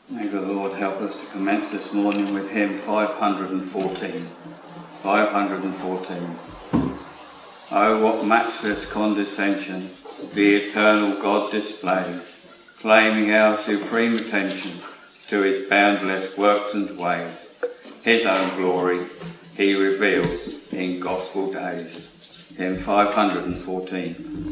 May the Lord help us to commence this morning with hymn 514. 514. Oh, what matchless condescension the eternal God displays, claiming our supreme attention to his boundless works and ways. His own glory he reveals in gospel days. Hymn 514.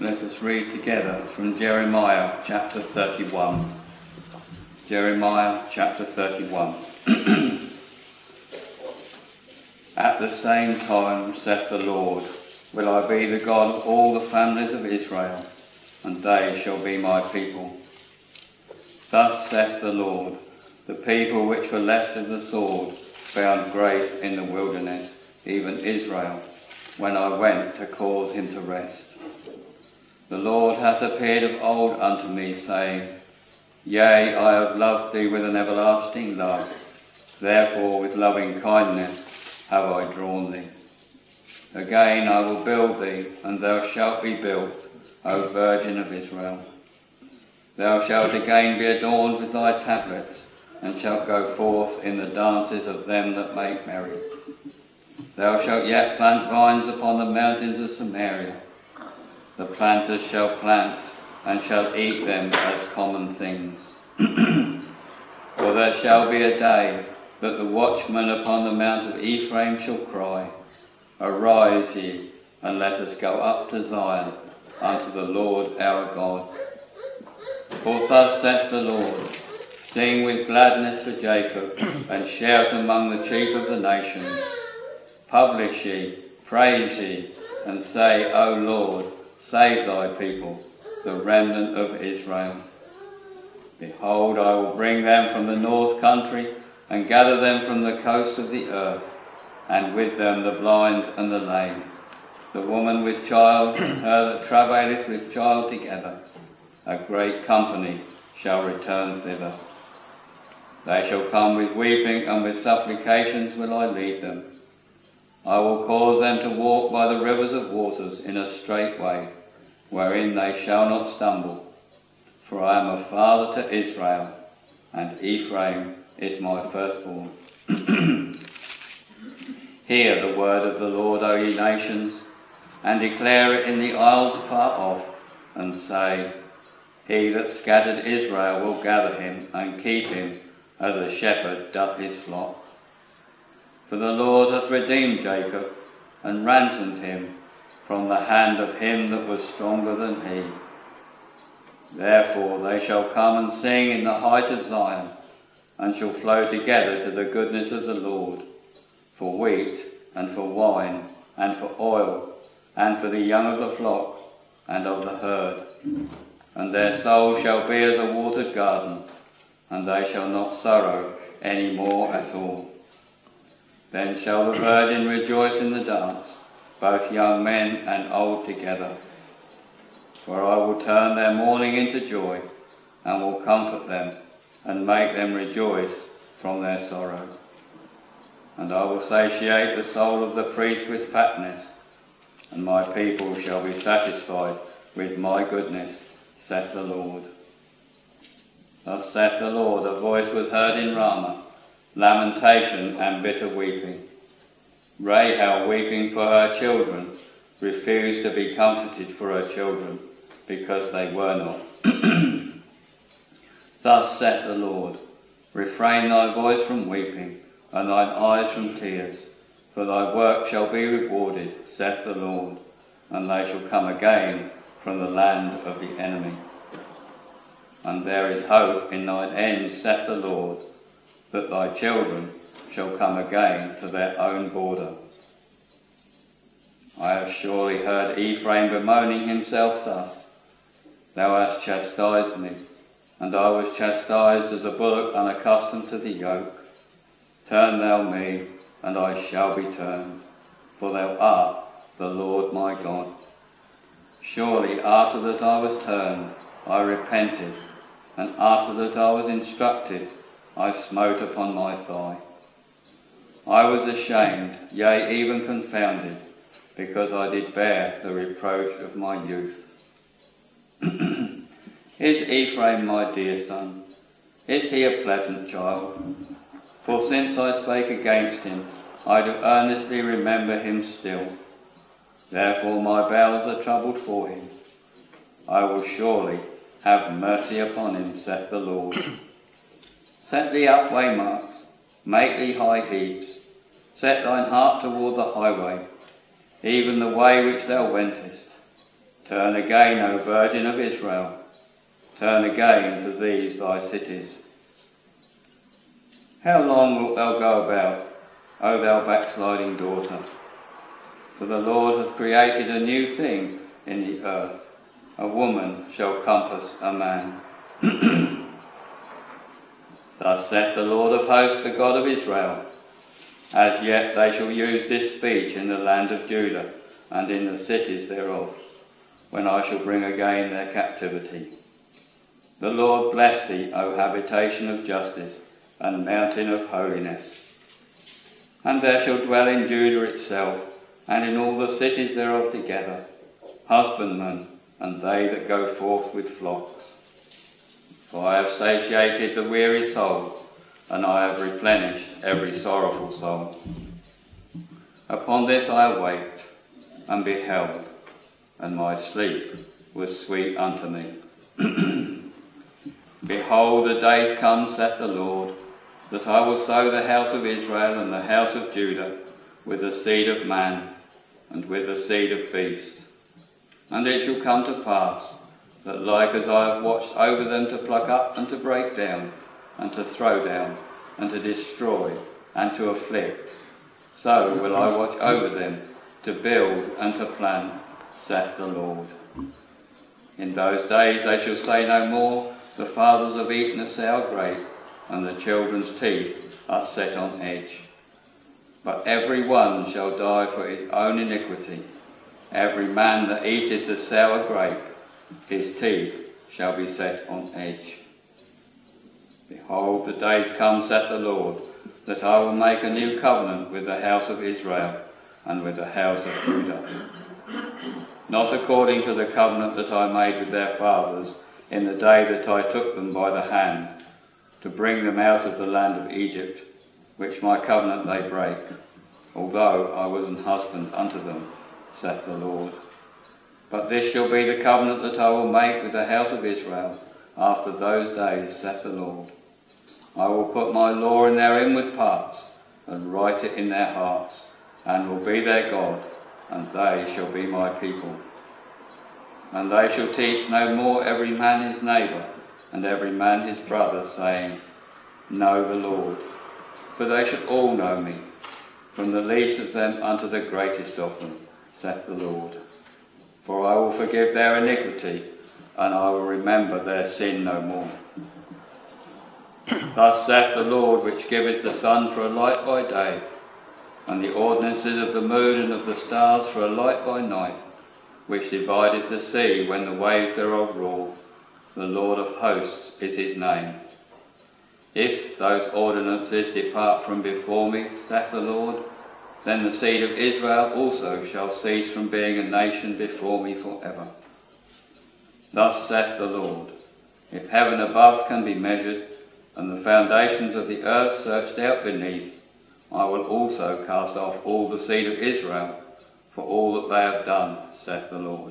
let us read together from Jeremiah chapter 31. Jeremiah chapter 31. At the same time, saith the Lord, will I be the God of all the families of Israel, and they shall be my people. Thus saith the Lord, the people which were left of the sword found grace in the wilderness, even Israel, when I went to cause him to rest. The Lord hath appeared of old unto me, saying, Yea, I have loved thee with an everlasting love, therefore with loving kindness have I drawn thee. Again I will build thee, and thou shalt be built, O Virgin of Israel. Thou shalt again be adorned with thy tablets, and shalt go forth in the dances of them that make merry. Thou shalt yet plant vines upon the mountains of Samaria. The planters shall plant, and shall eat them as common things. For there shall be a day that the watchman upon the mount of Ephraim shall cry, Arise ye, and let us go up to Zion, unto the Lord our God. For thus saith the Lord, Sing with gladness for Jacob, and shout among the chief of the nations. Publish ye, praise ye, and say, O Lord, save thy people, the remnant of Israel. Behold, I will bring them from the north country, and gather them from the coasts of the earth, and with them the blind and the lame, the woman with child, her that travaileth with child together. A great company shall return thither. They shall come with weeping, and with supplications will I lead them. I will cause them to walk by the rivers of waters in a straight way, wherein they shall not stumble. For I am a father to Israel, and Ephraim is my firstborn. Hear the word of the Lord, O ye nations, and declare it in the isles afar off, and say, He that scattered Israel will gather him, and keep him, as a shepherd doth his flock. For the Lord hath redeemed Jacob, and ransomed him from the hand of him that was stronger than he. Therefore they shall come and sing in the height of Zion, and shall flow together to the goodness of the Lord, for wheat, and for wine, and for oil, and for the young of the flock, and of the herd. And their soul shall be as a watered garden, and they shall not sorrow any more at all. Then shall the virgin rejoice in the dance, both young men and old together. For I will turn their mourning into joy, and will comfort them, and make them rejoice from their sorrow. And I will satiate the soul of the priest with fatness, and my people shall be satisfied with my goodness, saith the Lord. Thus saith the Lord, a voice was heard in Ramah, lamentation and bitter weeping. Rahel weeping for her children, refused to be comforted for her children, because they were not. Thus saith the Lord, refrain thy voice from weeping, and thine eyes from tears, for thy work shall be rewarded, saith the Lord, and they shall come again from the land of the enemy. And there is hope in thine end, saith the Lord, that thy children shall come again to their own border. I have surely heard Ephraim bemoaning himself thus, Thou hast chastised me, and I was chastised as a bullock unaccustomed to the yoke. Turn thou me, and I shall be turned, for thou art the Lord my God. Surely after that I was turned, I repented, and after that I was instructed, I smote upon my thigh. I was ashamed, yea, even confounded, because I did bear the reproach of my youth. Is Ephraim my dear son? Is he a pleasant child? For since I spake against him, I do earnestly remember him still. Therefore my bowels are troubled for him. I will surely have mercy upon him, saith the Lord. Set thee up waymarks, make thee high heaps, set thine heart toward the highway, even the way which thou wentest. Turn again, O Virgin of Israel, turn again to these thy cities. How long wilt thou go about, O thou backsliding daughter? For the Lord hath created a new thing in the earth. A woman shall compass a man. Thus saith the Lord of hosts, the God of Israel, as yet they shall use this speech in the land of Judah and in the cities thereof, when I shall bring again their captivity. The Lord bless thee, O habitation of justice and mountain of holiness. And there shall dwell in Judah itself, and in all the cities thereof together, husbandmen and they that go forth with flocks. For I have satiated the weary soul, and I have replenished every sorrowful soul. Upon this I awaked, and beheld, and my sleep was sweet unto me. Behold, the days come, saith the Lord, that I will sow the house of Israel and the house of Judah with the seed of man and with the seed of beast. And it shall come to pass that like as I have watched over them to pluck up and to break down and to throw down and to destroy and to afflict, so will I watch over them to build and to plant, saith the Lord. In those days they shall say no more, the fathers have eaten a sour grape, and the children's teeth are set on edge. But every one shall die for his own iniquity. Every man that eateth the sour grape, his teeth shall be set on edge. Behold, the days come, saith the Lord, that I will make a new covenant with the house of Israel and with the house of Judah. Not according to the covenant that I made with their fathers in the day that I took them by the hand to bring them out of the land of Egypt, which my covenant they break, although I was an husband unto them, saith the Lord. But this shall be the covenant that I will make with the house of Israel after those days, saith the Lord. I will put my law in their inward parts and write it in their hearts, and will be their God, and they shall be my people. And they shall teach no more every man his neighbour, and every man his brother, saying, Know the Lord. For they shall all know me, from the least of them unto the greatest of them, saith the Lord. For I will forgive their iniquity, and I will remember their sin no more. Thus saith the Lord, which giveth the sun for a light by day, and the ordinances of the moon and of the stars for a light by night, which divideth the sea when the waves thereof roar. The Lord of hosts is his name. If those ordinances depart from before me, saith the Lord, then the seed of Israel also shall cease from being a nation before me forever. Thus saith the Lord, if heaven above can be measured, and the foundations of the earth searched out beneath, I will also cast off all the seed of Israel for all that they have done, saith the Lord.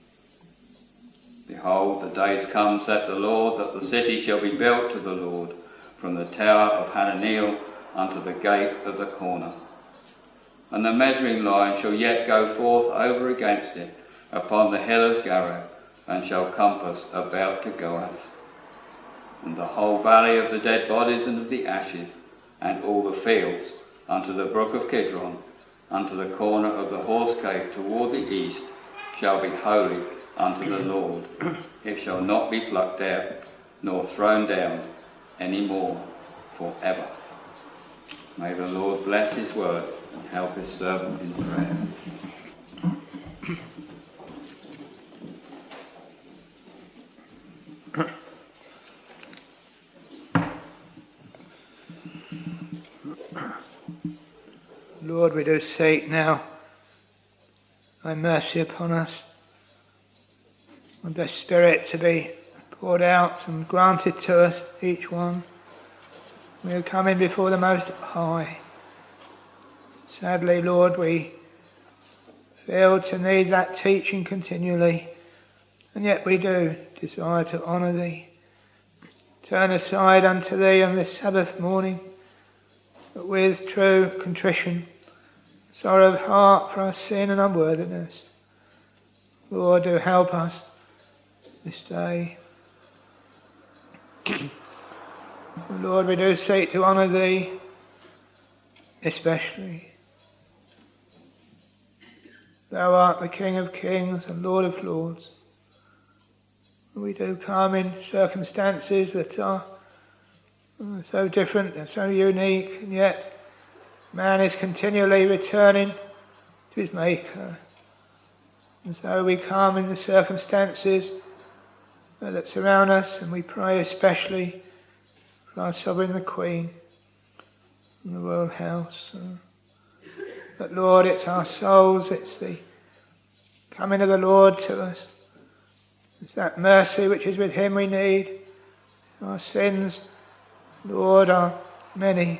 Behold, the days come, saith the Lord, that the city shall be built to the Lord, from the tower of Hananeel unto the gate of the corner. And the measuring line shall yet go forth over against it upon the hill of Gareb, and shall compass about to Goath. And the whole valley of the dead bodies and of the ashes, and all the fields, unto the brook of Kidron, unto the corner of the horse gate toward the east, shall be holy unto the Lord. It shall not be plucked out, nor thrown down any more forever. May the Lord bless his word and help his servant in prayer. Lord, we do seek now thy mercy upon us, and thy Spirit to be poured out and granted to us, each one. We are coming before the Most High. Sadly, Lord, we feel to need that teaching continually, and yet we do desire to honour thee. Turn aside unto thee on this Sabbath morning, but with true contrition, sorrow of heart for our sin and unworthiness. Lord, do help us this day. Lord, we do seek to honour Thee especially. Thou art the King of kings and Lord of lords. We do come in circumstances that are so different and so unique, and yet man is continually returning to his Maker. And so we come in the circumstances that surround us, and we pray especially for our Sovereign the Queen and the Royal House. But Lord, it's our souls, it's the coming of the Lord to us. It's that mercy which is with Him we need. Our sins, Lord, are many.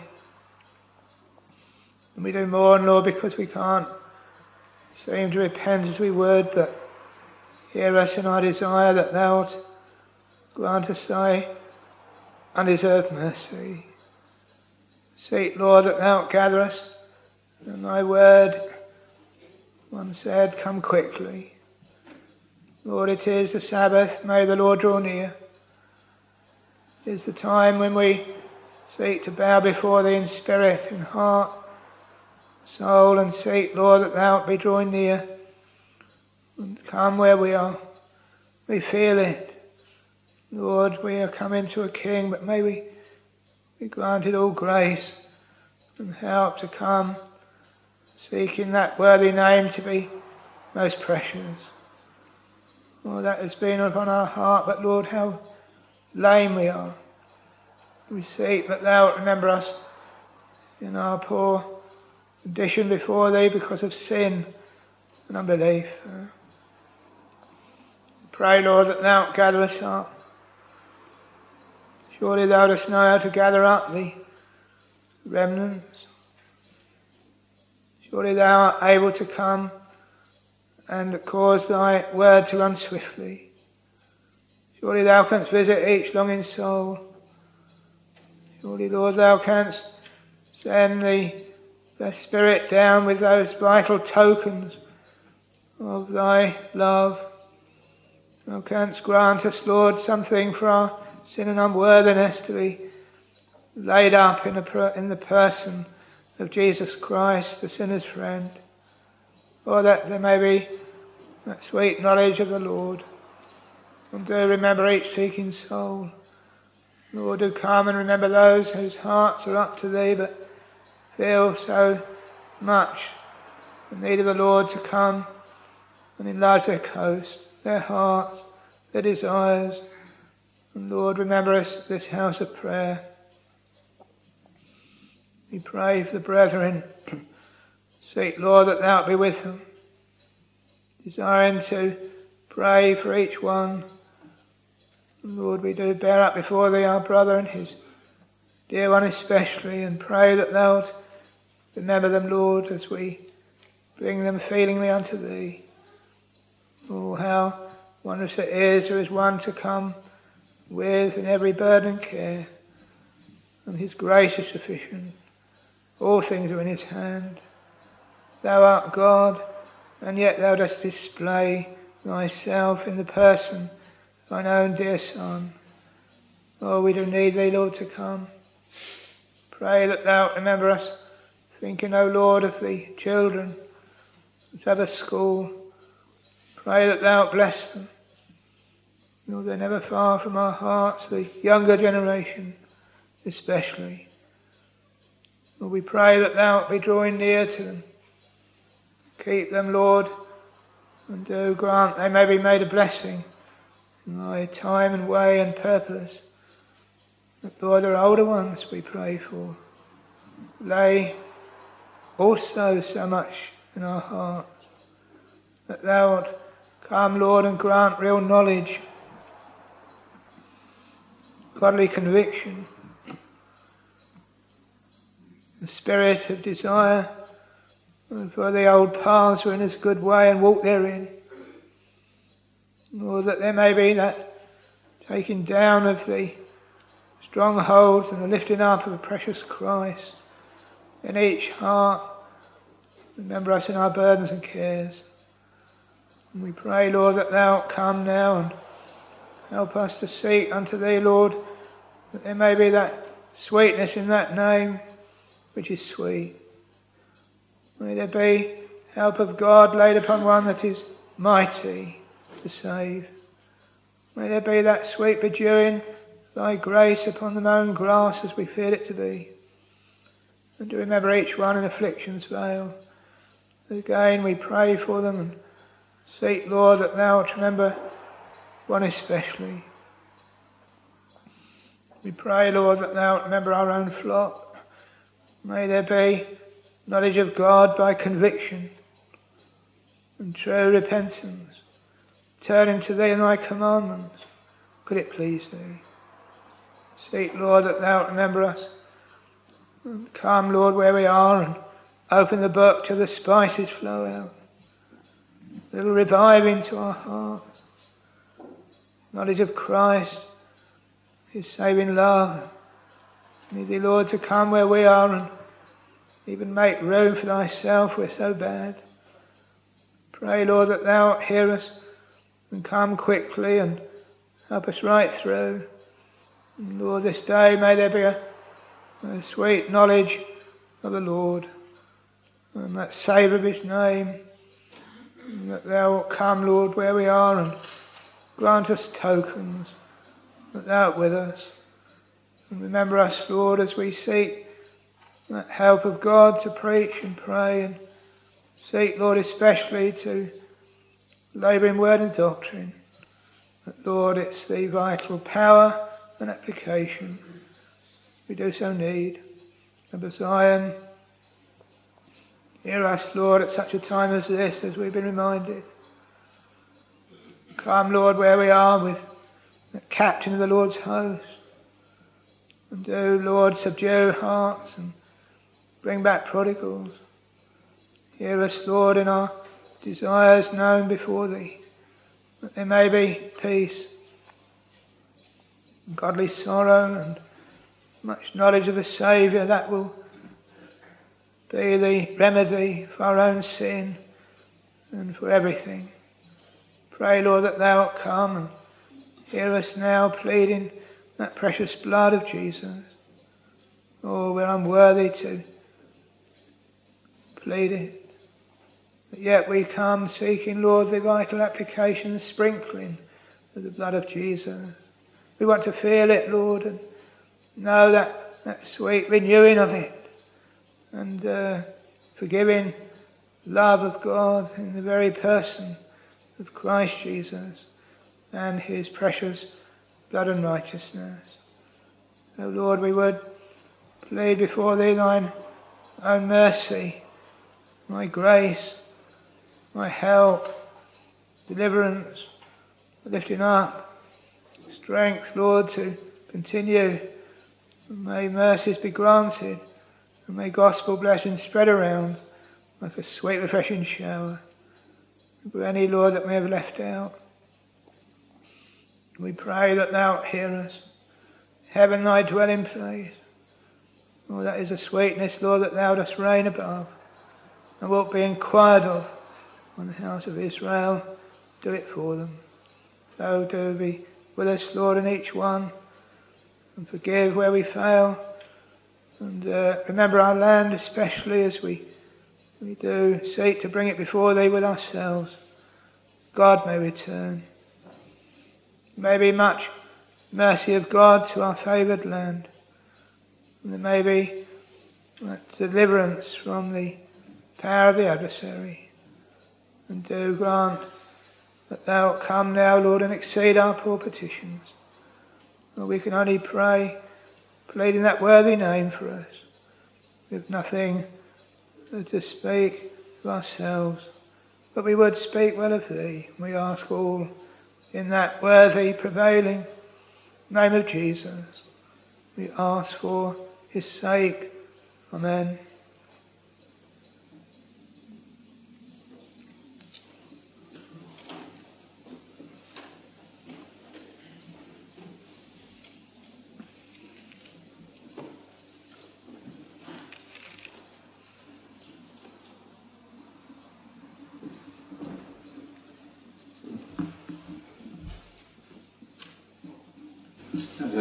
And we do mourn, Lord, because we can't seem to repent as we would, but hear us in our desire that Thou wilt grant us Thy undeserved mercy. Seek, Lord, that Thou wilt gather us, and Thy word once said, come quickly. Lord, it is the Sabbath, may the Lord draw near. It is the time when we seek to bow before Thee in spirit, in heart, soul, and seek, Lord, that Thou wilt be drawing near and come where we are. We feel it. Lord, we are coming to a King, but may we be granted all grace and help to come, seeking that worthy name to be most precious. Lord, that has been upon our heart, but Lord, how lame we are. We seek that Thou wilt remember us in our poor condition before Thee because of sin and unbelief. Pray, Lord, that Thou wilt gather us up. Surely Thou dost know how to gather up the remnants. Surely Thou art able to come and cause Thy word to run swiftly. Surely Thou canst visit each longing soul. Surely, Lord, Thou canst send the Spirit down with those vital tokens of Thy love. Thou canst grant us, Lord, something for our sin and unworthiness to be laid up in the person of Jesus Christ, the sinner's friend, or that there may be that sweet knowledge of the Lord. And do remember each seeking soul. Lord, do come and remember those whose hearts are up to Thee but feel so much the need of the Lord to come and enlarge their coast, their hearts, their desires. And Lord, remember us at this house of prayer. We pray for the brethren. Seek, Lord, that Thou wilt be with them, desiring to pray for each one. And Lord, we do bear up before Thee our brother and his dear one especially, and pray that Thou wilt remember them, Lord, as we bring them feelingly unto Thee. Oh, how wondrous it is there is one to come with in every burden and care, and His grace is sufficient. All things are in His hand. Thou art God, and yet Thou dost display Thyself in the person of Thine own dear Son. Oh, we do need Thee, Lord, to come. Pray that Thou wilt remember us, thinking, O Lord, of the children at other school. Pray that Thou wilt bless them. Lord, they're never far from our hearts, the younger generation especially. Lord, we pray that Thou wilt be drawing near to them. Keep them, Lord, and do grant they may be made a blessing in Thy time and way and purpose. But Lord, there are older ones we pray for. Lay also so much in our hearts, that Thou wilt come, Lord, and grant real knowledge, godly conviction, the spirit of desire, and for the old paths are in His good way and walk therein. Lord, that there may be that taking down of the strongholds and the lifting up of the precious Christ in each heart. Remember us in our burdens and cares. And we pray, Lord, that thou come now and help us to seek unto thee, Lord, that there may be that sweetness in that name which is sweet. May there be help of God laid upon one that is mighty to save. May there be that sweet bedewing thy grace upon the mown grass as we feel it to be. And to remember each one in affliction's vale. Again we pray for them and seek, Lord, that thou wilt remember one especially. We pray, Lord, that thou wilt remember our own flock. May there be knowledge of God by conviction and true repentance, turning to thee and thy commandments. Could it please thee? Seek, Lord, that thou wilt remember us. And come, Lord, where we are, and open the book till the spices flow out. A little revive into our hearts. Knowledge of Christ, his saving love. Need thee, Lord, to come where we are and even make room for thyself. We're so bad. Pray, Lord, that thou wilt hear us and come quickly and help us right through. And Lord, this day may there be a sweet knowledge of the Lord and that savour of his name, and that thou wilt come, Lord, where we are and grant us tokens that thou art with us. And remember us, Lord, as we seek that help of God to preach and pray, and seek, Lord, especially to labour in word and doctrine. But Lord, it's the vital power and application we do so need. Remember Zion. Hear us, Lord, at such a time as this, as we've been reminded. Come, Lord, where we are with the captain of the Lord's host. And do, Lord, subdue hearts and bring back prodigals. Hear us, Lord, in our desires known before thee, that there may be peace, godly sorrow, and much knowledge of a Saviour that will be the remedy for our own sin and for everything. Pray, Lord, that thou wilt come and hear us now pleading that precious blood of Jesus. Oh, we're unworthy to plead it. But yet we come seeking, Lord, the vital application and sprinkling of the blood of Jesus. We want to feel it, Lord, and know that sweet renewing of it, and forgiving love of God in the very person of Christ Jesus and his precious blood and righteousness. O Lord, we would plead before thee thine own mercy, my grace, my help, deliverance, lifting up, strength, Lord, to continue. May mercies be granted, and may gospel blessings spread around like a sweet refreshing shower. For any, Lord, that may have left out, we pray that thou wilt hear us. Heaven thy dwelling place. Oh, that is a sweetness, Lord, that thou dost reign above, and wilt be inquired of on the house of Israel. Do it for them. So do be with us, Lord, in each one, and forgive where we fail, and remember our land especially as we do seek to bring it before thee with ourselves. God may return. There may be much mercy of God to our favoured land, and there may be deliverance from the power of the adversary. And do grant that thou wilt come now, Lord, and exceed our poor petitions. Lord, we can only pray, pleading that worthy name for us, with nothing to speak of ourselves, but we would speak well of thee. We ask all in that worthy, prevailing name of Jesus. We ask for his sake. Amen.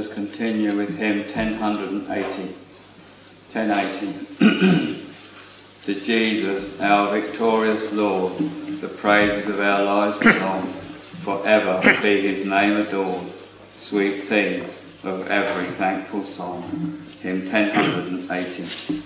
Let us continue with hymn 1080. To Jesus, our victorious Lord, the praises of our lives belong. Forever be his name adored, sweet theme of every thankful song. Hymn 1080.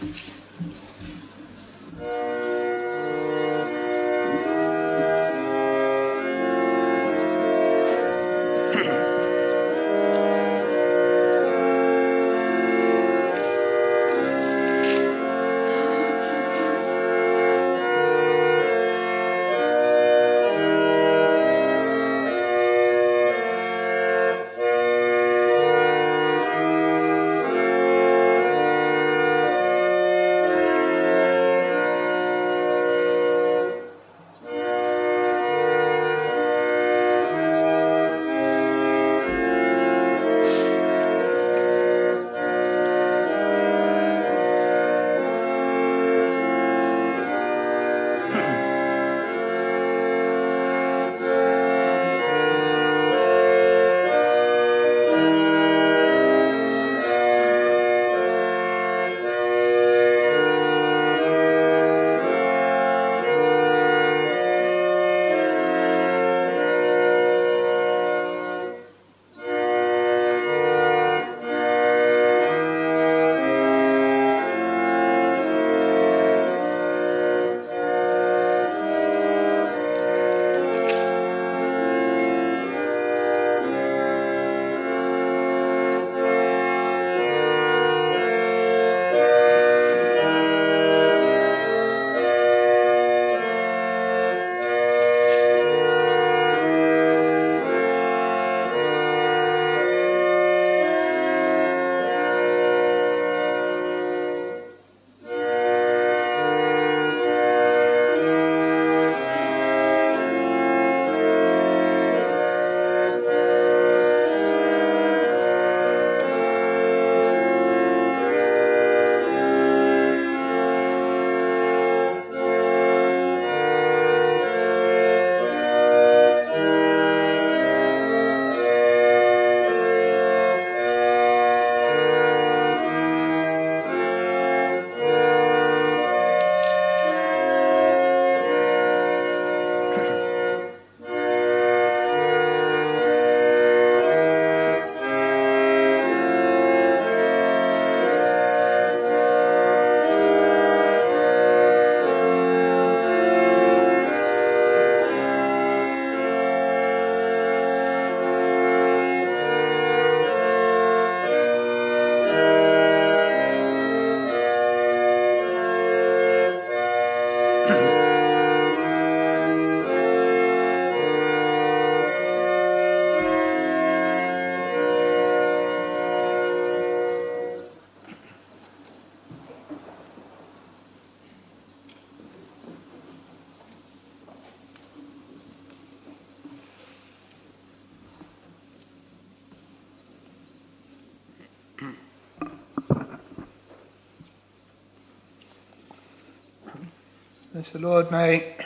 As the Lord may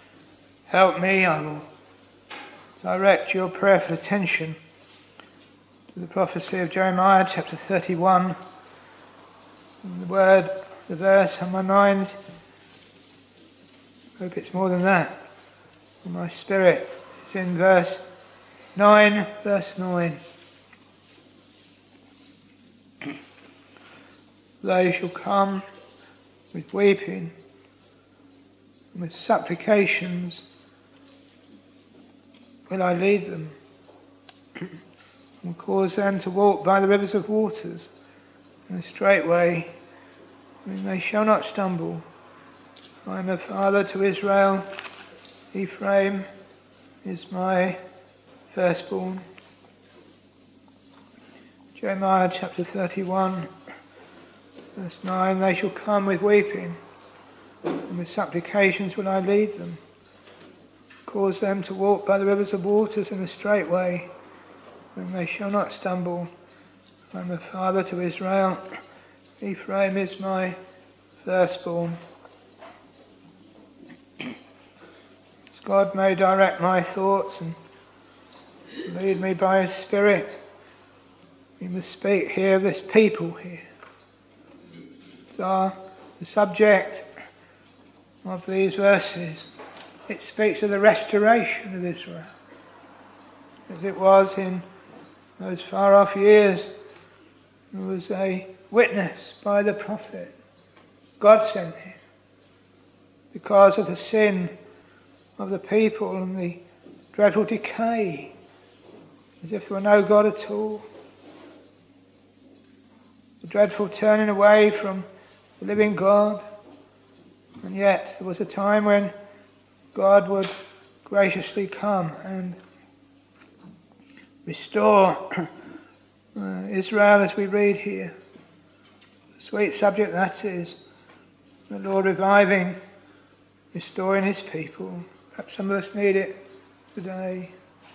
help me, I will direct your prayerful attention to the prophecy of Jeremiah chapter 31. And the verse on my mind, I hope it's more than that, on my spirit, is in verse 9. They shall come with weeping and with supplications will I lead them, and cause them to walk by the rivers of waters in a straight way, and they shall not stumble. I am a father to Israel, Ephraim is my firstborn. Jeremiah chapter 31, verse 9, they shall come with weeping, and with supplications will I lead them, cause them to walk by the rivers of waters in a straight way, and they shall not stumble. I am a father to Israel, Ephraim is my firstborn. As God may direct my thoughts and lead me by His Spirit We must speak here of this people here. So the subject of these verses, it speaks of the restoration of Israel. As it was in those far off years, there was a witness by the prophet. God sent him because of the sin of the people and the dreadful decay, as if there were no God at all. The dreadful turning away from the living God. And yet there was a time when God would graciously come and restore Israel, as we read here. The sweet subject that is, the Lord reviving, restoring his people. Perhaps some of us need it today.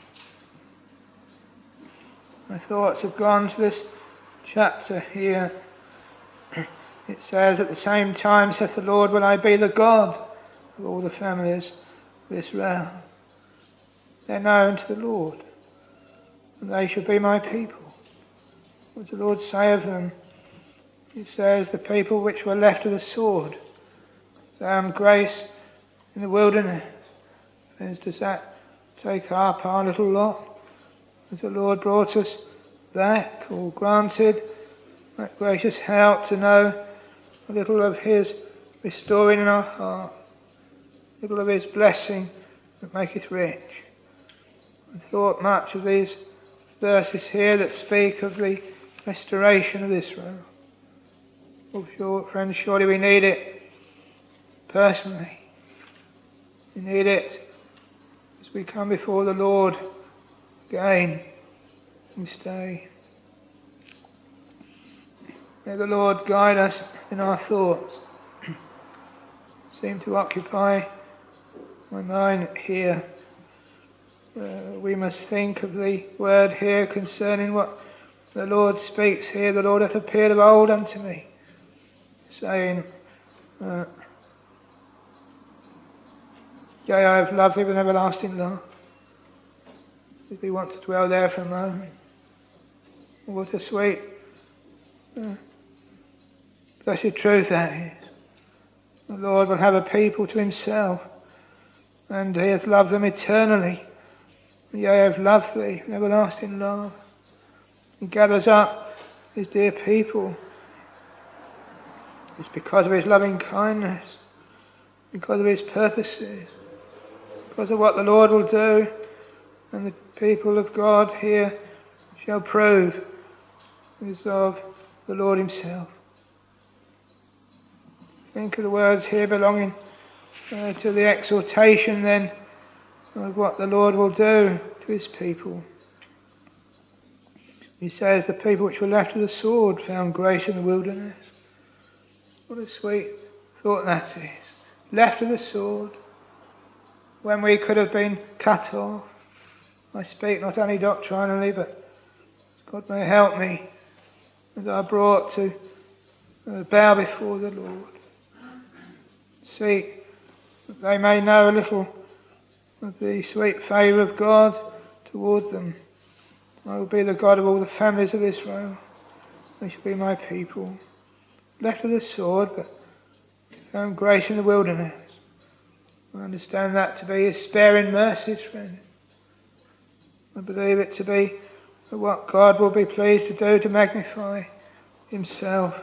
My thoughts have gone to this chapter here. It says, at the same time, saith the Lord, will I be the God of all the families of Israel. They're known to the Lord, and they shall be my people. What does the Lord say of them? He says, the people which were left of the sword found grace in the wilderness. Friends, does that take up our little lot? Has the Lord brought us back, or granted that gracious help to know a little of his restoring in our hearts, a little of his blessing that maketh rich? I thought much of these verses here that speak of the restoration of Israel. Oh, sure, friends, surely we need it personally. We need it as we come before the Lord again this day. May the Lord guide us in our thoughts. Seem to occupy my mind here. We must think of the word here concerning what the Lord speaks here. The Lord hath appeared of old unto me, saying, yea, I have loved thee with an everlasting love. If we want to dwell there for a moment. What a sweet, blessed truth that is. The Lord will have a people to himself, and he hath loved them eternally. Yea, I have loved thee with everlasting love. He gathers up his dear people. It's because of his loving kindness, because of his purposes, because of what the Lord will do, and the people of God here shall prove is of the Lord himself. Think of the words here belonging to the exhortation then of what the Lord will do to his people. He says, the people which were left of the sword found grace in the wilderness. What a sweet thought that is. Left of the sword, when we could have been cut off. I speak not only doctrinally, but God may help me as I brought to bow before the Lord. Seek that they may know a little of the sweet favour of God toward them. I will be the God of all the families of Israel. They shall be my people. Left of the sword, but found grace in the wilderness. I understand that to be his sparing mercies, friend. I believe it to be what God will be pleased to do to magnify himself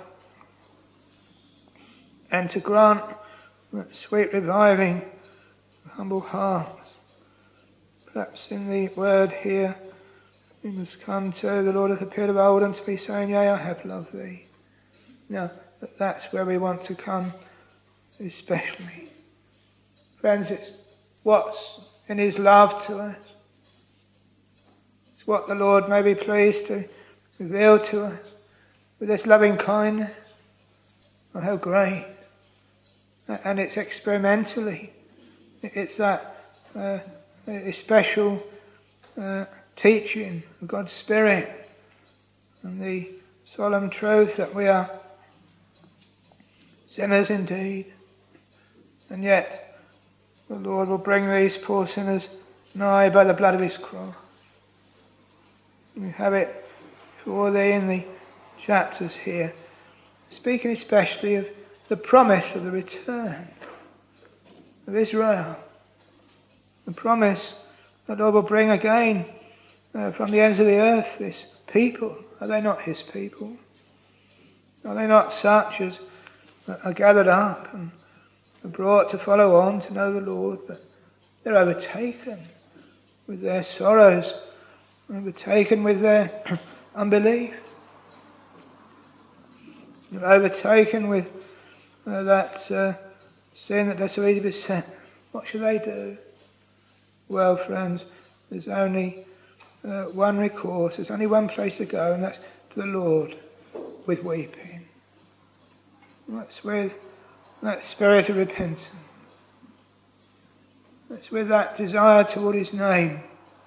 and to grant that sweet reviving of humble hearts. Perhaps in the word here we must come to, the Lord hath appeared of old unto me, saying, yea, I have loved thee. Now, that's where we want to come especially. Friends, it's what's in his love to us. It's what the Lord may be pleased to reveal to us with this loving kindness. Oh, how great. And it's experimentally. It's that special teaching of God's Spirit and the solemn truth that we are sinners indeed. And yet the Lord will bring these poor sinners nigh by the blood of his cross. We have it before thee in the chapters here, speaking especially of the promise of the return of Israel. The promise that Lord will bring again from the ends of the earth this people. Are they not his people? Are they not such as are gathered up and are brought to follow on to know the Lord? But they're overtaken with their sorrows, overtaken with their unbelief. They're overtaken with that sin that does so easily beset. What shall they do? Well, friends, there's only one recourse. There's only one place to go, and that's to the Lord with weeping. That's with that spirit of repentance. That's with that desire toward his name.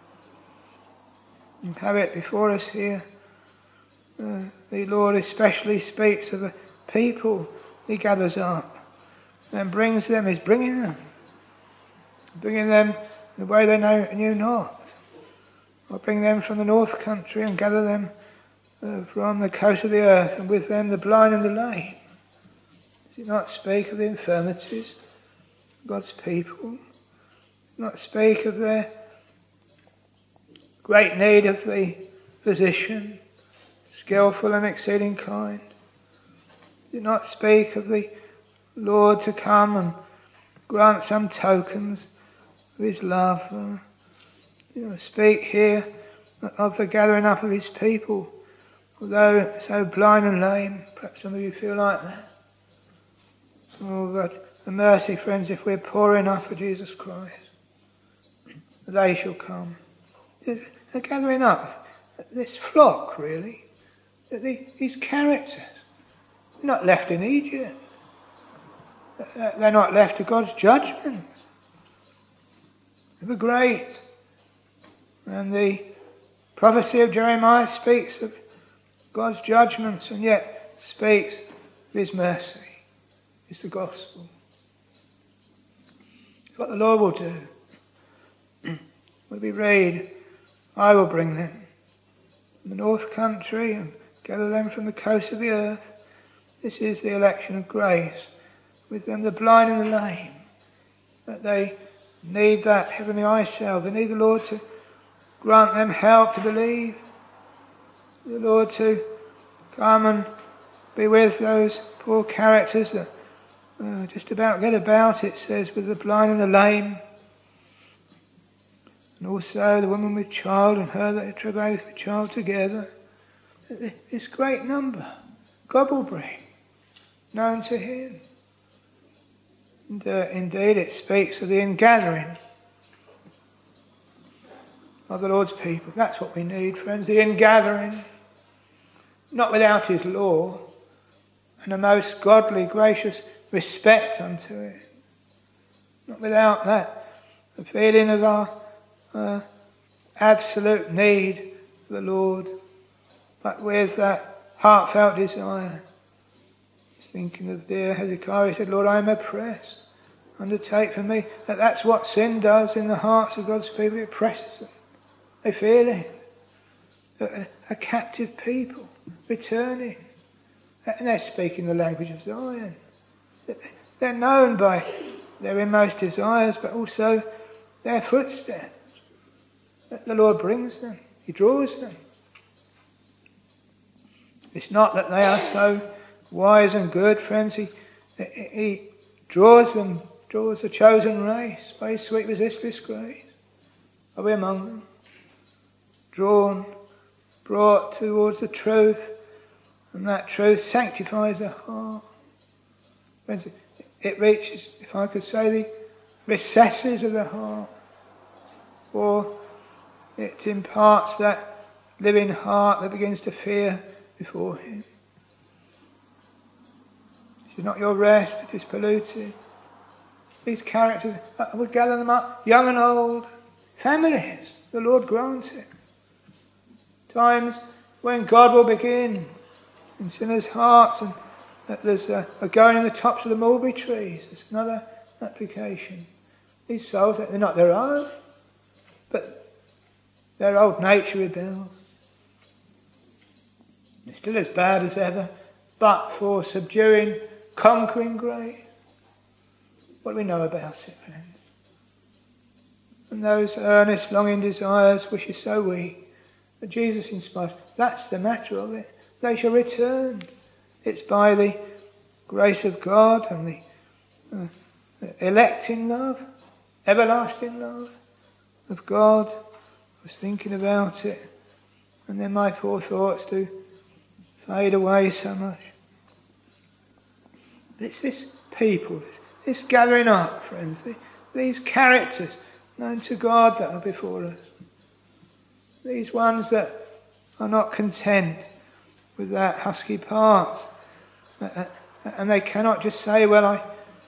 And have it before us here. The Lord especially speaks of a people he gathers up and brings them. He's bringing them in the way they knew not. Or bring them from the north country and gather them from the coast of the earth, and with them the blind and the lame. Does he not speak of the infirmities of God's people? Does he not speak of their great need of the physician, skillful and exceeding kind? Does he not speak of the Lord to come and grant some tokens of his love? Speak here of the gathering up of his people, although so blind and lame. Perhaps some of you feel like that. Oh, but the mercy, friends, if we're poor enough for Jesus Christ, they shall come. It's a gathering up, this flock, really, these characters. They're not left in Egypt. They're not left to God's judgments. They were great. And the prophecy of Jeremiah speaks of God's judgments and yet speaks of his mercy. It's the gospel. It's what the Lord will do. When we read, I will bring them from the north country and gather them from the coast of the earth. This is the election of grace. With them the blind and the lame. That they need that heavenly eyesight. They need the Lord to grant them help to believe. The Lord to come and be with those poor characters that just about get about, it says, with the blind and the lame. And also the woman with child and her that travaileth with child together. This great number God will bring, known to him. And indeed it speaks of the ingathering of the Lord's people. That's what we need, friends, the ingathering. Not without his law and a most godly, gracious respect unto it. Not without that, the feeling of our absolute need for the Lord, but with that heartfelt desire. Thinking of dear Hezekiah, he said, Lord, I am oppressed. Undertake for me. That's what sin does in the hearts of God's people. It oppresses them. They feel it. A captive people returning. And they're speaking the language of Zion. They're known by their inmost desires, but also their footsteps. The Lord brings them. He draws them. It's not that they are so wise and good, friends. He draws them, draws the chosen race by his sweet resistless grace. Are we among them? Drawn, brought towards the truth, and that truth sanctifies the heart. Friends, it reaches, if I could say, the recesses of the heart, or it imparts that living heart that begins to fear before him. It's not your rest, it is polluted. These characters, I would gather them up, young and old, families, the Lord grants it. Times when God will begin in sinners' hearts, and that there's a going in the tops of the mulberry trees. It's another application. These souls, they're not their own, but their old nature rebels. It's still as bad as ever, but for subduing, conquering grace. What do we know about it, friends? And those earnest, longing desires, which is so weak, that Jesus inspires, that's the matter of it. They shall return. It's by the grace of God and the electing love, everlasting love of God. I was thinking about it, and then my poor thoughts do fade away so much. But it's this people, this gathering up, friends, these characters known to God that are before us. These ones that are not content with that husky parts, and they cannot just say, well,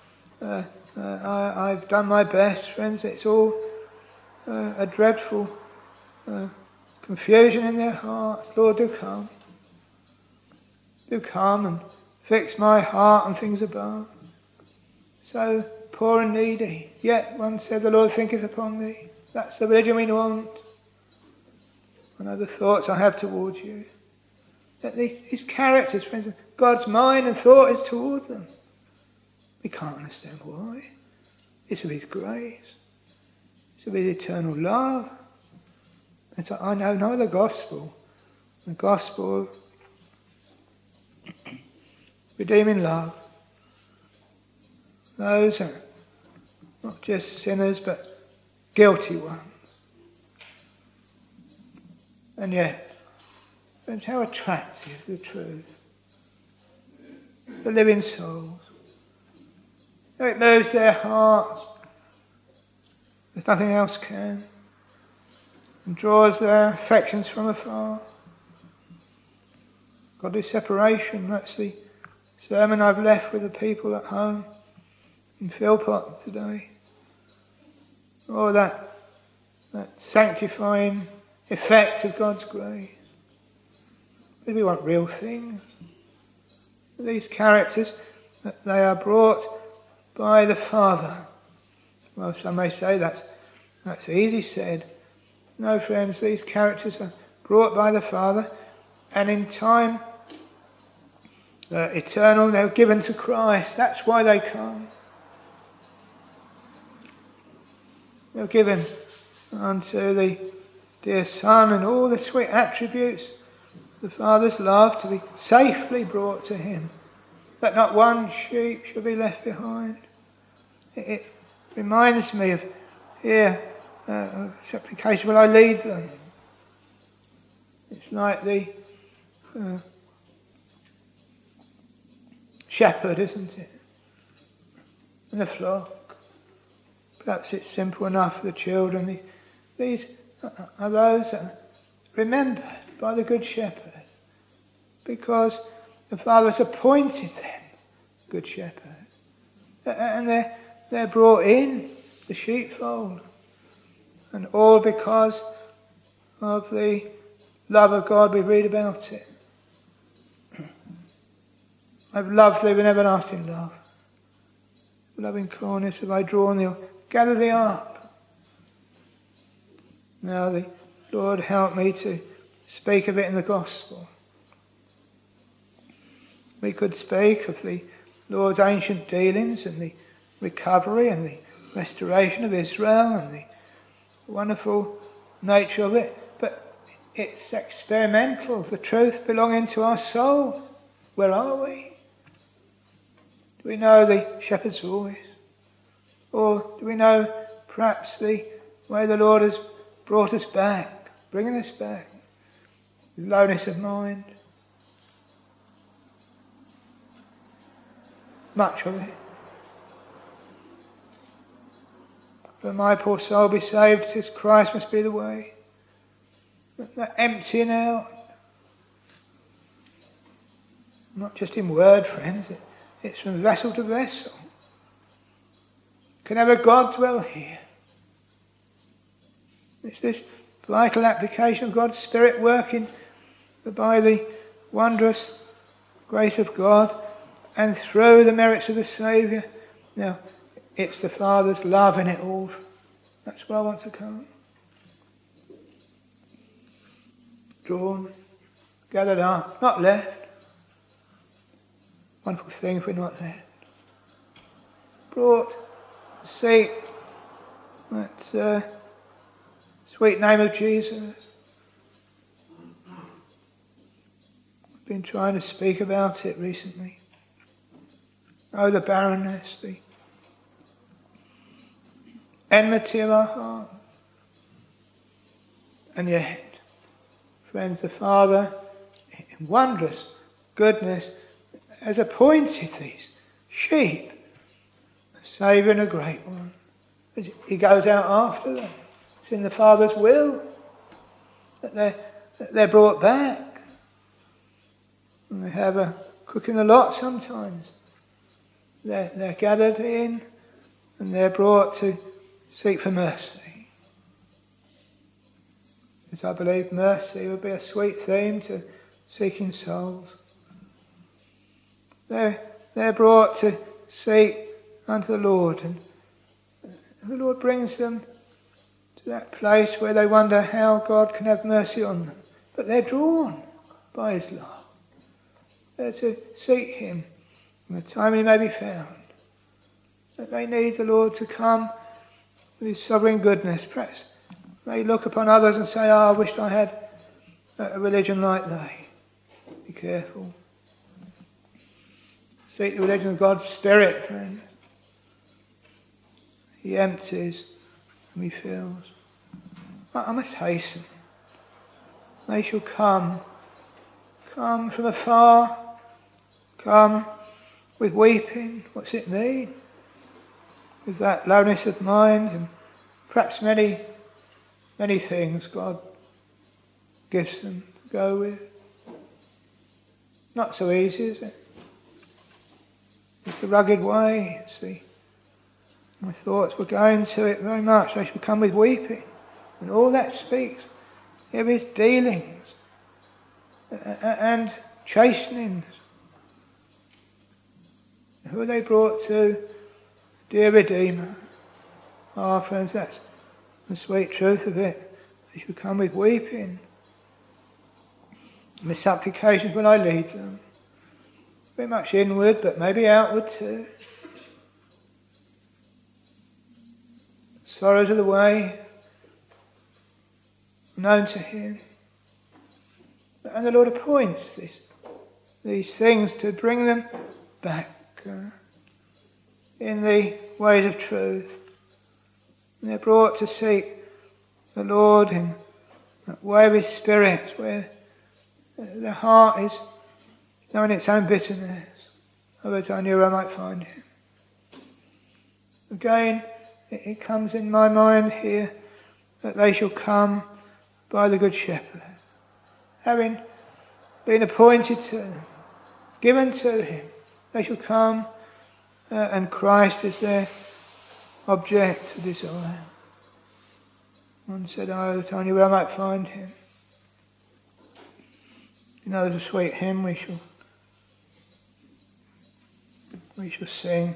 I've done my best, friends. It's all a dreadful confusion in their hearts. Lord, do come. Do come and fix my heart on things above. So poor and needy, yet one said, the Lord thinketh upon me. That's the religion we want. I know the thoughts I have towards you. That these characters, friends, God's mind and thought is toward them. We can't understand why. It's of His grace. It's of His eternal love. And so I know the gospel. The gospel of redeeming love. Those are not just sinners, but guilty ones. And yet, friends, how attractive the truth. The living souls. How it moves their hearts as nothing else can. And draws their affections from afar. Godly separation, that's the sermon I've left with the people at home in Philpot today. Oh, that sanctifying effect of God's grace. But we want real things. These characters, that they are brought by the Father. Well, some may say that's easy said. No, friends, these characters are brought by the Father, and in time eternal, they're given to Christ. That's why they come. They're given unto the dear Son and all the sweet attributes of the Father's love to be safely brought to Him, that not one sheep shall be left behind. It reminds me of here, supplication, will I lead them? It's like the shepherd, isn't it? And the flock. Perhaps it's simple enough for the children. These are those that are remembered by the Good Shepherd, because the Father has appointed them Good Shepherd. And they're brought in the sheepfold. And all because of the love of God we read about it. I've loved thee with everlasting love. Loving kindness have I drawn thee, gather thee up. Now the Lord help me to speak of it in the gospel. We could speak of the Lord's ancient dealings and the recovery and the restoration of Israel and the wonderful nature of it, but it's experimental, the truth belonging to our soul. Where are we? Do we know the shepherd's voice? Or do we know perhaps the way the Lord has brought us back, bringing us back? Lowness of mind. Much of it. For my poor soul be saved, 'tis Christ must be the way. That emptying out. Not just in word, friends. It's from vessel to vessel. Can ever God dwell here? It's this vital application of God's Spirit working by the wondrous grace of God and through the merits of the Saviour. Now, it's the Father's love in it all. That's where I want to come. Drawn, gathered up, not left. Wonderful thing if we're not left. Brought to seek that sweet name of Jesus. I've been trying to speak about it recently. Oh, the barrenness, the enmity of our heart. And yet, friends, the Father, in wondrous goodness, has appointed these sheep, a Saviour and a great one. He goes out after them. It's in the Father's will that they're brought back. And they have a cook in the lot sometimes. They're gathered in and they're brought to seek for mercy. As I believe mercy will be a sweet theme to seeking souls. They're brought to seek unto the Lord, and the Lord brings them to that place where they wonder how God can have mercy on them. But they're drawn by His love. They're to seek Him in the time He may be found. That they need the Lord to come with His sovereign goodness. Perhaps they look upon others and say, I wish I had a religion like they. Be careful. Seek the religion of God's Spirit, friends. He empties and He fills. I must hasten. They shall come from afar, come with weeping. What's it mean? With that lowness of mind and perhaps many things God gives them to go with. Not so easy, is it? It's the rugged way, see. My thoughts were going to it very much. They shall come with weeping. And all that speaks of His dealings and chastenings. Who are they brought to? Dear Redeemer. Ah, friends, that's the sweet truth of it. They shall come with weeping. And with supplications will I lead them. Very much inward, but maybe outward too. Sorrows of the way, known to Him. And the Lord appoints these things to bring them back in the ways of truth. And they're brought to seek the Lord in that way of His Spirit, where the heart is knowing its own bitterness. Oh, that I knew where I might find Him. Again, it comes in my mind here that they shall come by the Good Shepherd, having been appointed to Him, given to Him. They shall come and Christ is their object of desire. One said, oh, that I knew where I might find Him. You know, there's a sweet hymn we shall sing.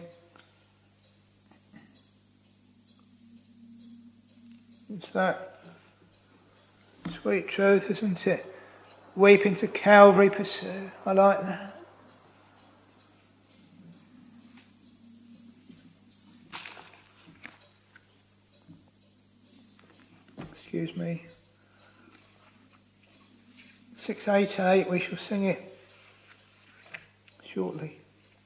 It's that sweet truth, isn't it? Weeping to Calvary pursue. I like that. Excuse me. 688, we shall sing it shortly.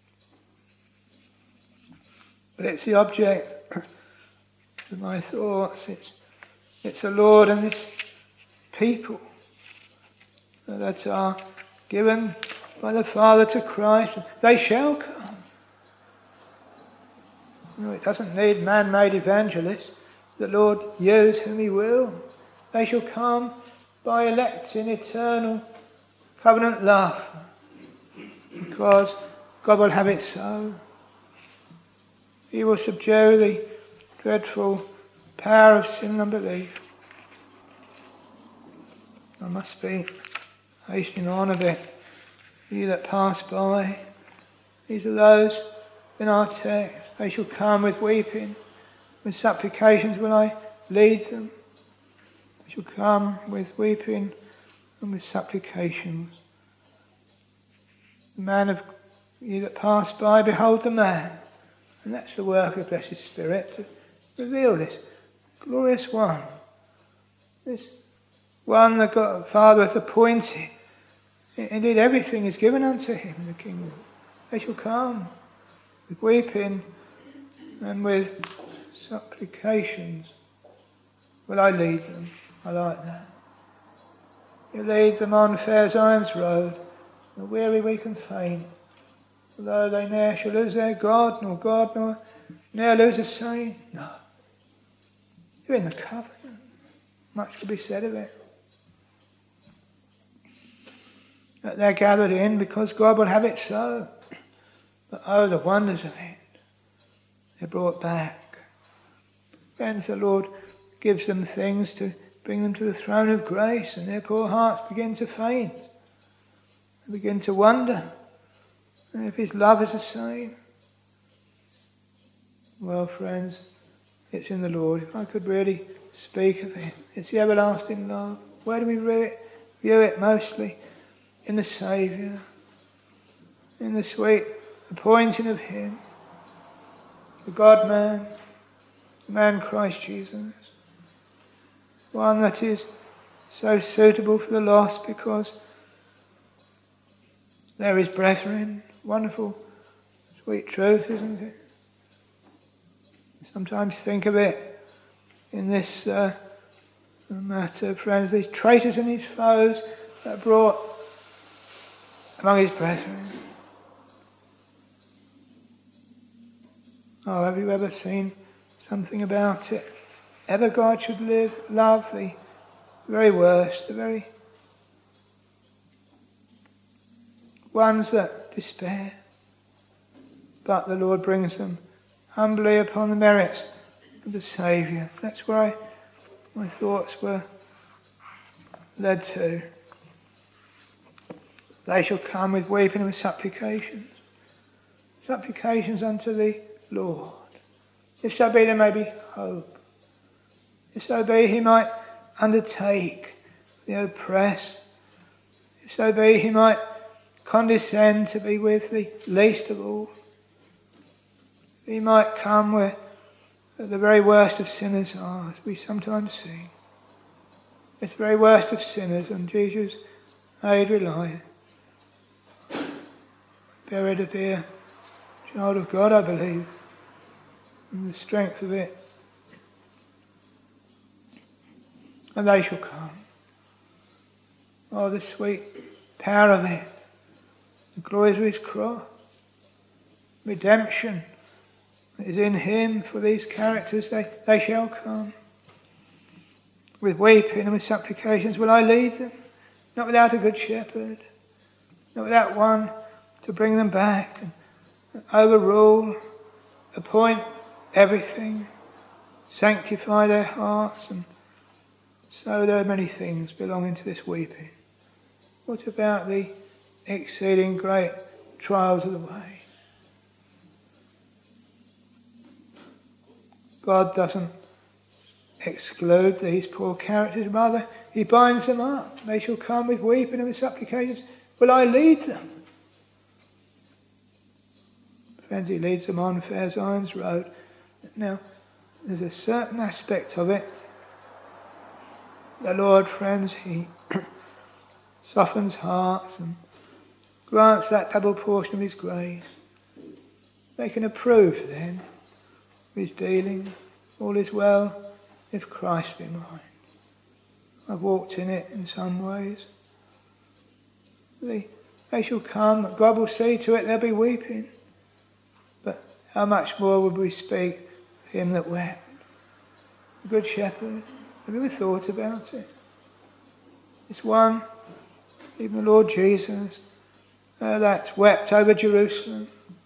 But it's the object of my thoughts. It's the Lord and this people that are given by the Father to Christ. They shall come. No, it doesn't need man-made evangelists. The Lord use whom He will. They shall come by elect in eternal covenant love, because God will have it so. He will subdue the dreadful power of sin and unbelief. I must be hastening on a bit. You that pass by, these are those in our text. They shall come with weeping, with supplications will I lead them. They shall come with weeping and with supplications The man of you that pass by, behold the man. And that's the work of the Blessed Spirit to reveal this glorious one. This one that God the Father hath appointed. Indeed, everything is given unto him in the kingdom. They shall come with weeping and with supplications. Will I lead them? I like that. You lead them on fair Zion's road, the weary, weak and faint, although they ne'er shall lose their God nor ne'er lose a saint. No. You're in the covenant. Much could be said of it. That they're gathered in because God will have it so. But oh, the wonders of it. They're brought back. Friends, the Lord gives them things to bring them to the throne of grace, and their poor hearts begin to faint. They begin to wonder if His love is the same. Well, friends, it's in the Lord. If I could really speak of it, it's the everlasting love. Where do we view it mostly? In the Saviour, in the sweet appointing of Him, the God-man, the man Christ Jesus, one that is so suitable for the lost because there is brethren. Wonderful, sweet truth, isn't it? Sometimes think of it in this matter, friends, these traitors and his foes that are brought among his brethren. Oh, have you ever seen something about it? Ever God should love the very worst, the very ones that despair. But the Lord brings them humbly upon the merits of the Saviour. That's where my thoughts were led to. They shall come with weeping and with supplications. Supplications unto the Lord. If so be there may be hope. If so be He might undertake the oppressed. If so be He might condescend to be with the least of all. He might come where the very worst of sinners are, as we sometimes sing. It's the very worst of sinners, on Jesus' aid rely. Buried a dear child of God, I believe, in the strength of it. And they shall come. Oh, the sweet power of it. The glories of His cross. Redemption that is in Him for these characters, they shall come. With weeping and with supplications will I lead them. Not without a good shepherd. Not without one to bring them back and overrule, appoint everything, sanctify their hearts, and so there are many things belonging to this weeping. What about the exceeding great trials of the way? God doesn't exclude these poor characters, rather He binds them up. They shall come with weeping and with supplications. Will I lead them? Friends, He leads them on fair Zion's road. Now, there's a certain aspect of it. The Lord, friends, He softens hearts and grants that double portion of His grace. They can approve then of His dealing. All is well if Christ be mine. I've walked in it in some ways. They shall come. God will see to it there'll be weeping. But how much more would we speak of Him that wept? The Good Shepherd. Have you ever thought about it? It's one, even the Lord Jesus, that wept over Jerusalem.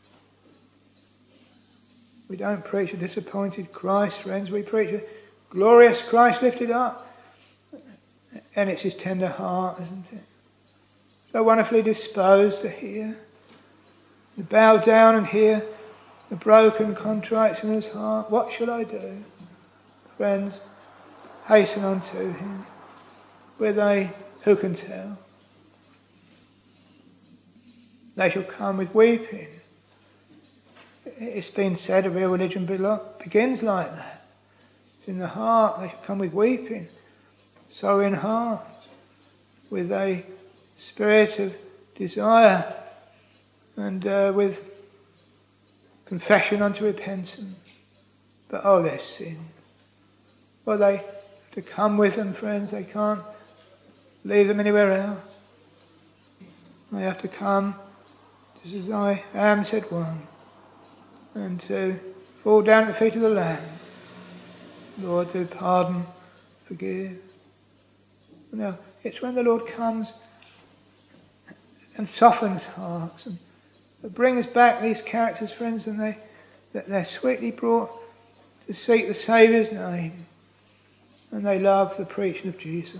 We don't preach a disappointed Christ, friends. We preach a glorious Christ lifted up. And it's His tender heart, isn't it? So wonderfully disposed to hear. To bow down and hear the broken, contrite sinner's heart. What shall I do? Friends, hasten unto Him. Were they, who can tell? They shall come with weeping. It's been said a real religion begins like that. It's in the heart. They shall come with weeping, sorrow in heart, with a spirit of desire and with confession unto repentance. But oh, their sin. Well, they have to come with them, friends. They can't leave them anywhere else. They have to come just as I am, said one, and to fall down at the feet of the Lamb. Lord, do pardon, forgive. Now, it's when the Lord comes and softens hearts and brings back these characters, friends, and that they're sweetly brought to seek the Saviour's name, and they love the preaching of Jesus.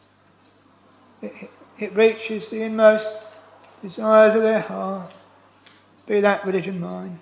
It reaches the inmost desires of their heart. Be that religion mine.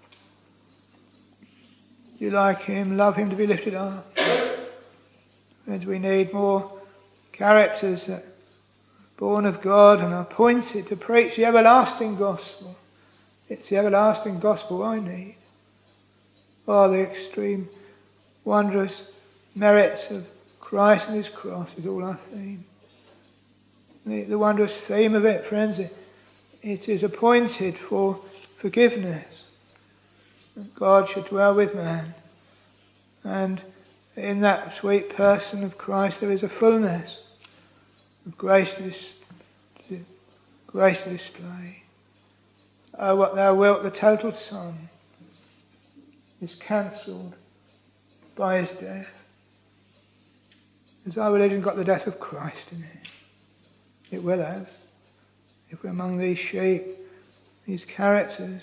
Do you like him? Love him to be lifted up. Friends, we need more characters that are born of God and are appointed to preach the everlasting gospel. It's the everlasting gospel I need. Oh, the extreme, wondrous merits of Christ and his cross is all our theme. The wondrous theme of it, friends, it is appointed for forgiveness. That God should dwell with man. And in that sweet person of Christ there is a fullness of grace to display. Oh, what thou wilt, the total sum, is cancelled by his death. Has our religion got the death of Christ in it? It will have. If we're among these sheep, these characters,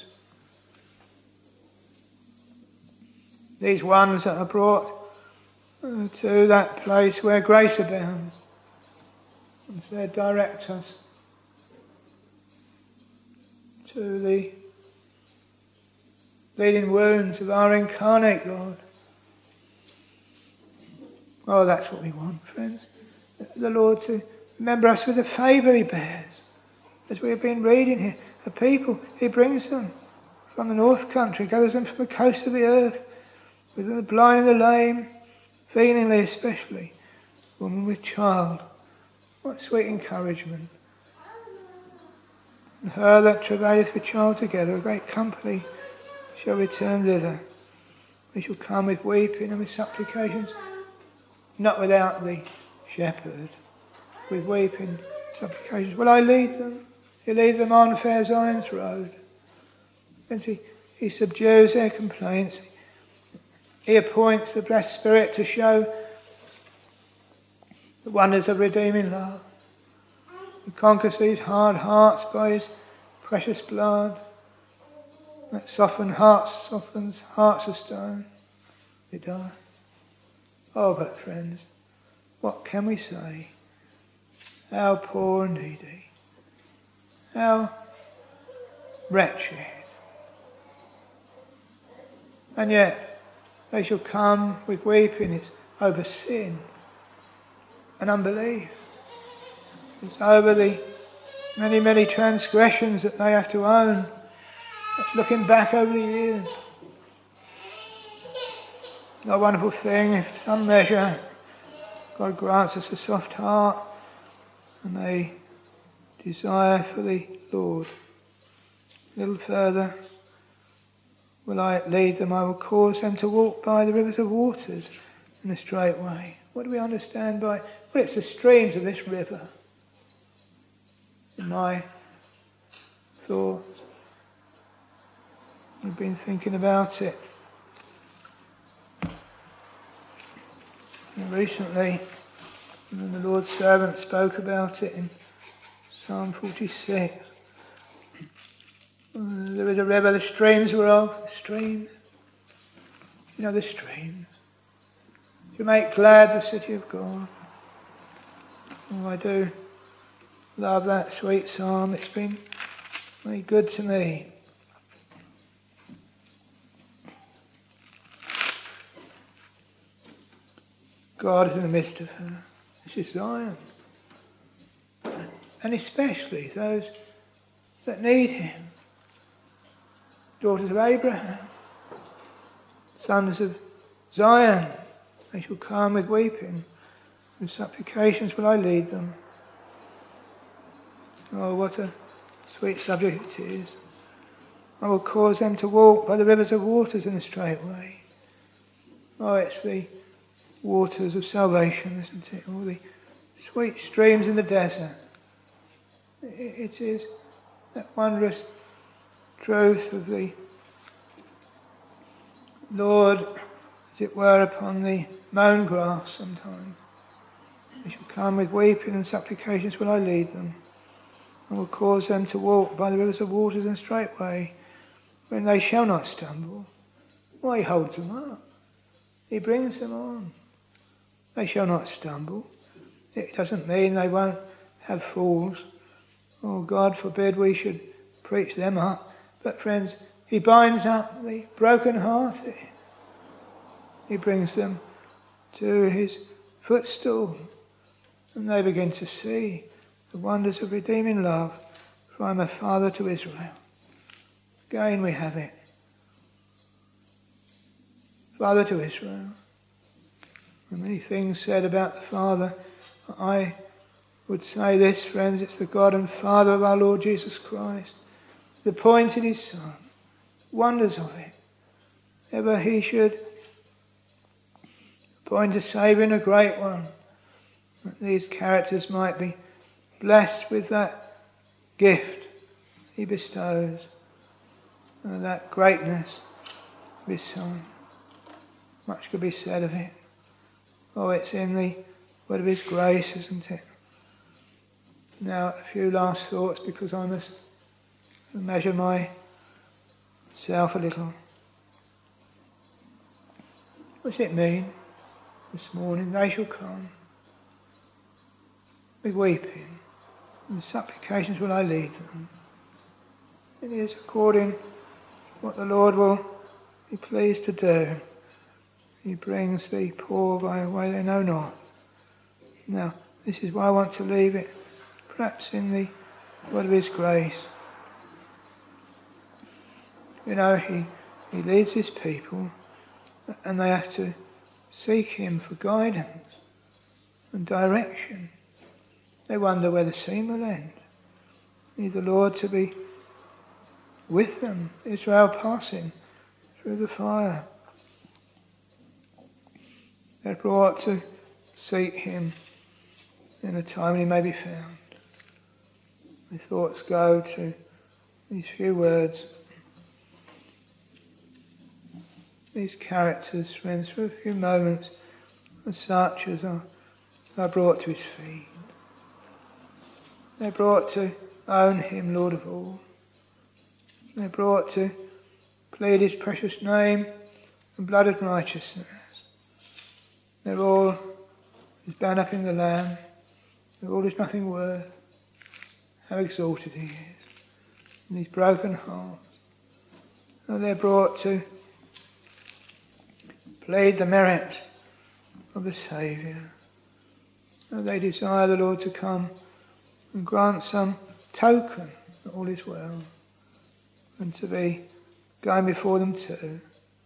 these ones that are brought to that place where grace abounds, and so direct us to the bleeding wounds of our incarnate God. Oh, that's what we want, friends. The Lord to remember us with the favour he bears. As we have been reading here, the people, he brings them from the north country, gathers them from the coast of the earth, with the blind and the lame, feelingly especially, woman with child. What sweet encouragement. And her that travaileth with child together, a great company shall return thither. We shall come with weeping and with supplications, not without the shepherd, with weeping supplications. Will I lead them? He lead them on fair Zion's road. And he subdues their complaints. He appoints the blessed Spirit to show the wonders of redeeming love. He conquers these hard hearts by his precious blood. That softens hearts of stone. It does. Oh, but friends, what can we say? How poor and needy. How wretched. And yet they shall come with weeping. It's over sin and unbelief. It's over the many, many transgressions that they have to own. It's looking back over the years. A wonderful thing if some measure God grants us a soft heart and a desire for the Lord. A little further, will I lead them, I will cause them to walk by the rivers of waters in a straight way. What do we understand by, well, it's the streams of this river. In my thoughts, I've been thinking about it. And recently, when the Lord's servant spoke about it in Psalm 46. There was a river, the streams were of, the streams. You know, the streams. To make glad the city of God. Oh, I do love that sweet psalm. It's been very good to me. God is in the midst of her. This is Zion. And especially those that need him. Daughters of Abraham, sons of Zion, they shall come with weeping, with supplications will I lead them. Oh, what a sweet subject it is. I will cause them to walk by the rivers of waters in a straight way. Oh, it's the waters of salvation, isn't it? All the sweet streams in the desert. It is that wondrous truth of the Lord, as it were, upon the mown grass sometimes. They shall come with weeping and supplications will I lead them. I will cause them to walk by the rivers of waters in a straight way, when they shall not stumble. Why, he holds them up. He brings them on. They shall not stumble. It doesn't mean they won't have falls. Oh, God forbid we should preach them up. But friends, he binds up the broken-hearted. He brings them to his footstool, and they begin to see the wonders of redeeming love. For I am a father to Israel. Again we have it. Father to Israel. And many things said about the Father. I would say this, friends, it's the God and Father of our Lord Jesus Christ. The point in his Son. Wonders of it. Ever he should appoint a Saviour and a great one. That these characters might be blessed with that gift he bestows. And that greatness of his Son. Much could be said of it. Oh, it's in the word of his grace, isn't it? Now, a few last thoughts, because I must measure myself a little. What does it mean this morning? They shall come with weeping, and supplications will I lead them. It is according to what the Lord will be pleased to do. He brings the poor by a way they know not. Now, this is why I want to leave it, perhaps in the word of his grace. You know, he leads his people, and they have to seek him for guidance and direction. They wonder where the seam will end. Need the Lord to be with them, Israel passing through the fire. They're brought to seek him in a time when he may be found. My thoughts go to these few words. These characters, friends, for a few moments, as such as are brought to his feet. They're brought to own him, Lord of all. They're brought to plead his precious name and blood of righteousness. They're all is bound up in the Lamb. They're all is nothing worth. How exalted he is. And these broken hearts. And they're brought to plead the merit of the Saviour. And they desire the Lord to come and grant some token that all is well. And to be going before them too.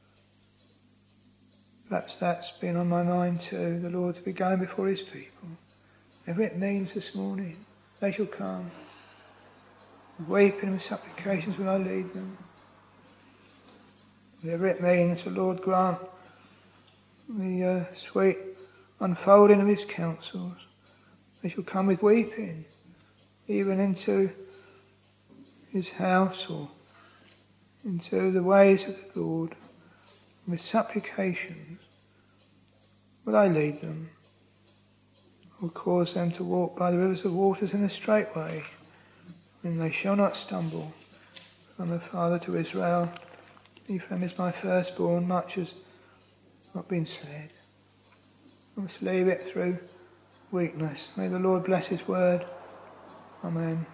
Perhaps that's been on my mind too, the Lord to be going before his people. Whatever it means this morning, they shall come. Weeping and supplications will I lead them. Whatever it means, the Lord grant the sweet unfolding of his counsels. They shall come with weeping, even into his house or into the ways of the Lord. With supplications will I lead them. I will cause them to walk by the rivers of waters in a straight way, and they shall not stumble. I am a father to Israel. Ephraim is my firstborn, much has not been said. I must leave it through weakness. May the Lord bless his word. Amen.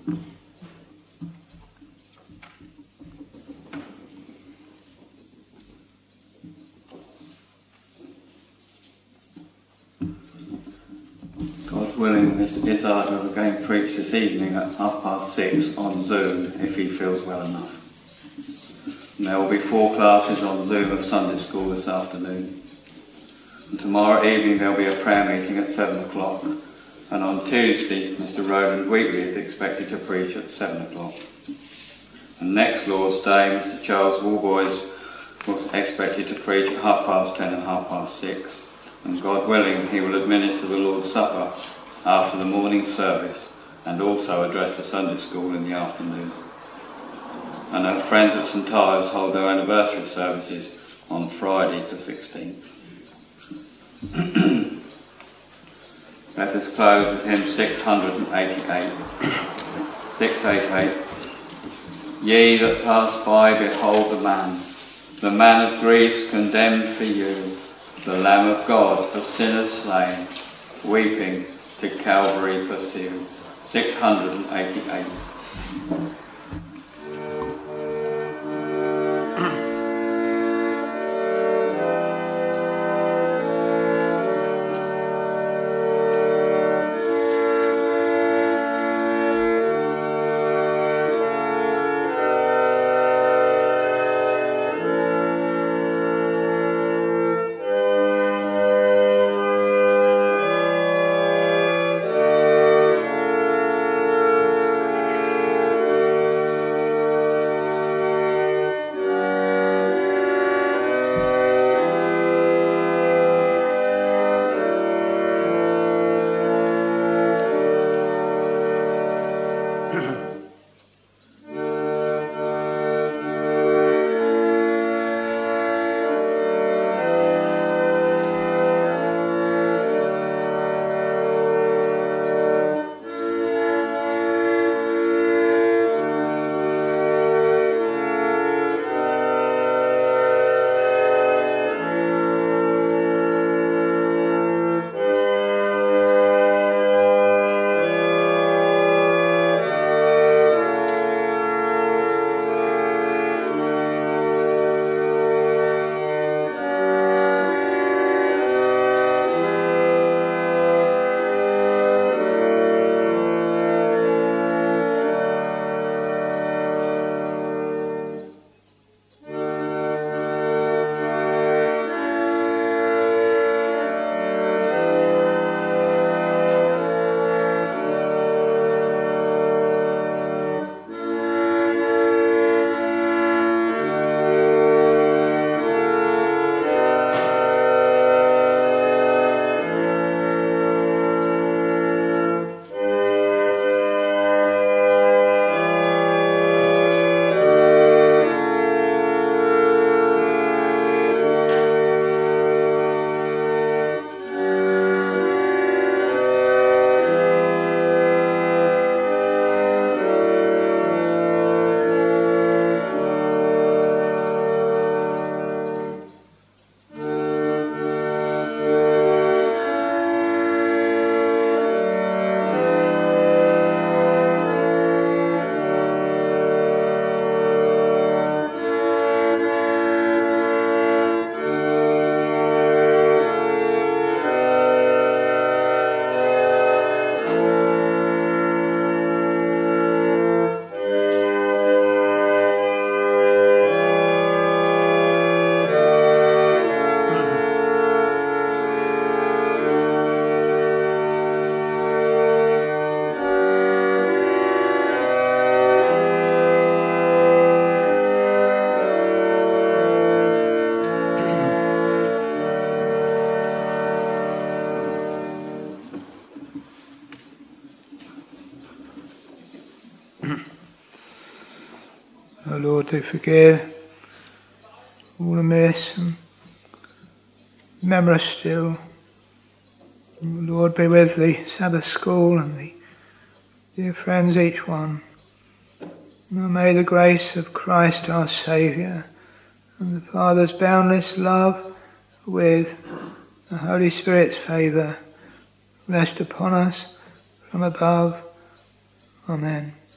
God willing, Mr. Gizzard will again preach this evening at 6:30 on Zoom if he feels well enough. And there will be 4 classes on Zoom of Sunday school this afternoon. And tomorrow evening there will be a prayer meeting at 7 o'clock. And on Tuesday, Mr. Roland Wheatley is expected to preach at 7 o'clock. And next Lord's Day, Mr. Charles Walboys was expected to preach at 10:30 and 6:30. And God willing, he will administer the Lord's Supper after the morning service and also address the Sunday school in the afternoon. And our friends at St Ives hold their anniversary services on Friday the 16th. Let us close with hymn 688. 688. Ye that pass by, behold the man of griefs condemned for you, the Lamb of God for sinners slain, weeping to Calvary pursue. 688. O Lord, do forgive all amiss and remember us still. O Lord, be with the Sabbath school and the dear friends each one. And may the grace of Christ our Saviour and the Father's boundless love with the Holy Spirit's favour rest upon us from above. Amen.